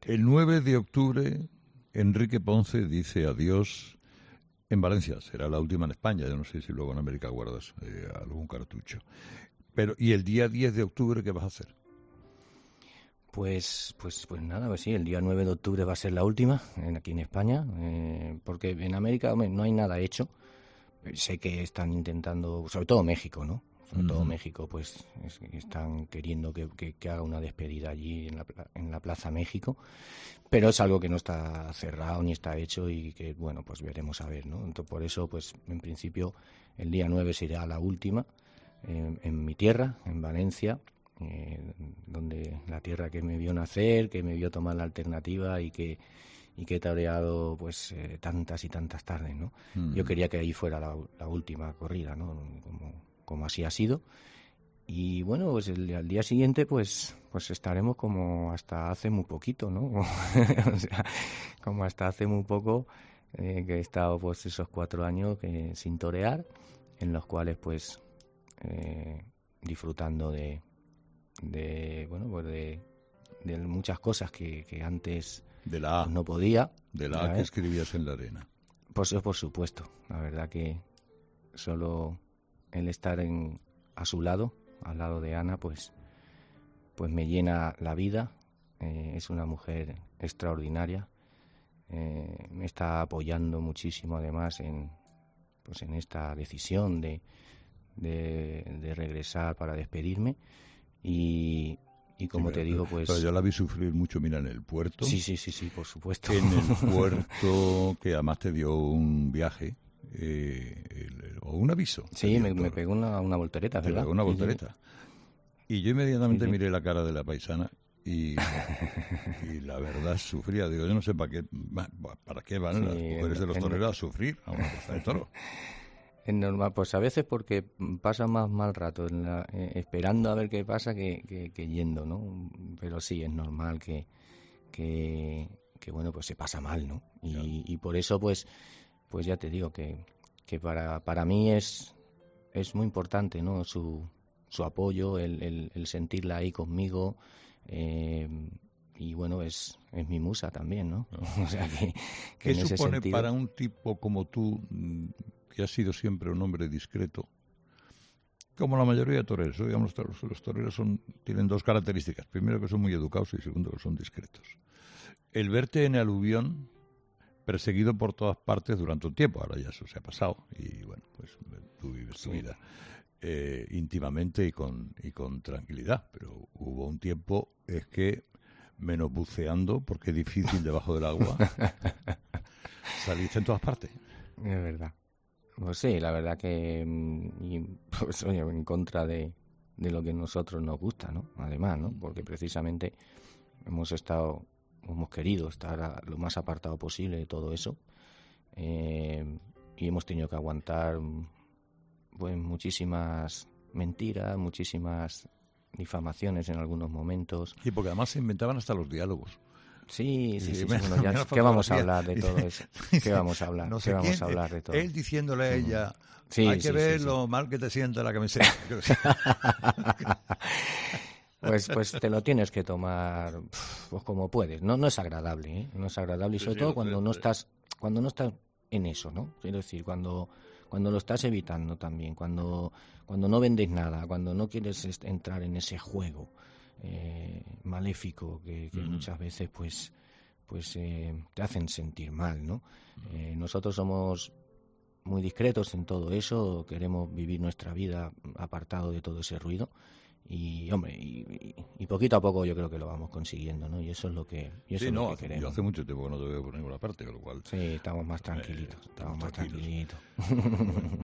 El 9 de octubre, Enrique Ponce dice adiós en Valencia. Será la última en España. Yo no sé si luego en América guardas algún cartucho. Pero, ¿y el día 10 de octubre qué vas a hacer? Pues nada, pues sí, el día 9 de octubre va a ser la última aquí en España, porque en América, hombre, no hay nada hecho. Sé que están intentando, sobre todo México, ¿no? Sobre todo México, pues están queriendo que haga una despedida allí en la Plaza México, pero es algo que no está cerrado ni está hecho y que, bueno, pues veremos a ver, ¿no? Entonces, por eso, pues en principio, el día 9 será la última en mi tierra, en Valencia, donde la tierra que me vio nacer, que me vio tomar la alternativa y que he toreado pues tantas y tantas tardes, ¿no? Yo quería que ahí fuera la última corrida, ¿no? Como así ha sido. Y bueno, pues al día siguiente pues estaremos como hasta hace muy poquito, ¿no? O sea, como hasta hace muy poco que he estado pues esos 4 años sin torear, en los cuales pues disfrutando de muchas cosas que antes De la A. pues no podía. De la A que escribías en la arena. Pues por supuesto. La verdad que solo el estar a su lado, al lado de Ana, pues me llena la vida. Es una mujer extraordinaria. Me está apoyando muchísimo además en esta decisión de regresar para despedirme. Y como te digo, pues... Pero yo la vi sufrir mucho, mira, en el puerto. Sí, por supuesto. En el puerto, que además te dio un viaje, o un aviso. Sí, me pegó una voltereta, ¿verdad? Te pegó una voltereta. Sí. Y yo inmediatamente miré la cara de la paisana y la verdad sufría. Digo, yo no sé para qué van las mujeres de los toreros a sufrir a una plaza de toro. Es normal, pues a veces porque pasa más mal rato esperando a ver qué pasa que yendo, ¿no? Pero sí, es normal que bueno, pues se pasa mal, ¿no? Y por eso, pues ya te digo que para mí es muy importante, ¿no? Su apoyo, el sentirla ahí conmigo, y bueno, es mi musa también, ¿no? O sea que ¿Qué en ese supone sentido... para un tipo como tú, que has sido siempre un hombre discreto, como la mayoría de toreros? Digamos, los toreros tienen dos características. Primero, que son muy educados, y segundo, que son discretos. El verte en aluvión, perseguido por todas partes durante un tiempo, ahora ya eso se ha pasado, y bueno, pues tú vives tu vida íntimamente y con tranquilidad, pero hubo un tiempo, es que, menos buceando, porque es difícil debajo del agua, saliste en todas partes. Es verdad. Pues sí, la verdad que pues, oye, en contra de lo que a nosotros nos gusta, ¿no? Además, ¿no? Porque precisamente hemos querido estar lo más apartado posible de todo eso, y hemos tenido que aguantar pues muchísimas mentiras, muchísimas difamaciones en algunos momentos. Sí, porque además se inventaban hasta los diálogos. Sí, bueno, ya, ¿qué vamos a hablar de todo eso? ¿Qué vamos a hablar? No sé ¿Qué vamos quién, a hablar de todo? Él diciéndole a ella, hay que ver lo mal que te sienta la camiseta. Pues te lo tienes que tomar pues como puedes. No es agradable, ¿eh? No es agradable, y sobre todo cuando no estás en eso, ¿no? Quiero decir, cuando lo estás evitando también, cuando no vendes nada, cuando no quieres entrar en ese juego maléfico que muchas veces pues te hacen sentir mal, ¿no? Nosotros somos muy discretos en todo eso, queremos vivir nuestra vida apartado de todo ese ruido. Y hombre, y poquito a poco yo creo que lo vamos consiguiendo, ¿no? Y eso es lo que queremos. Yo hace mucho tiempo que no te veo por ninguna parte, con lo cual sí, estamos más tranquilitos,